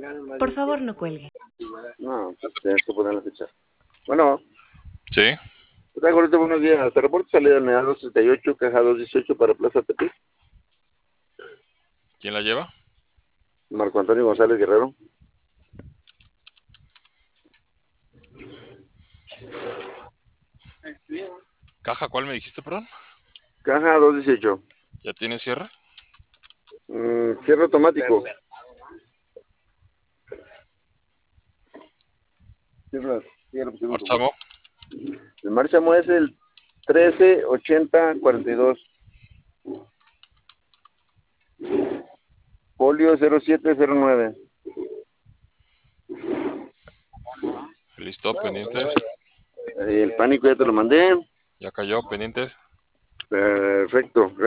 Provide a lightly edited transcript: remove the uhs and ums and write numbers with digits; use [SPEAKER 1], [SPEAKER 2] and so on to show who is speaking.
[SPEAKER 1] Por favor, no cuelgue.
[SPEAKER 2] No, pues tienes que poner la fecha. Bueno,
[SPEAKER 3] Sí.
[SPEAKER 2] ¿qué tal, gordito? Buenos días. Te reporto salida del Medan 238, caja 218 para Plaza Tepic.
[SPEAKER 3] ¿Quién la lleva?
[SPEAKER 2] Marco Antonio González Guerrero.
[SPEAKER 3] ¿Caja cuál me dijiste, perdón?
[SPEAKER 2] Caja 218.
[SPEAKER 3] ¿Ya tiene cierre?
[SPEAKER 2] Cierre automático. Cierra,
[SPEAKER 3] Marchamo.
[SPEAKER 2] el márchamo es el 138042. Folio 0709.
[SPEAKER 3] Listo, pendientes.
[SPEAKER 2] El pánico ya te lo mandé.
[SPEAKER 3] Ya cayó, pendientes.
[SPEAKER 2] Perfecto.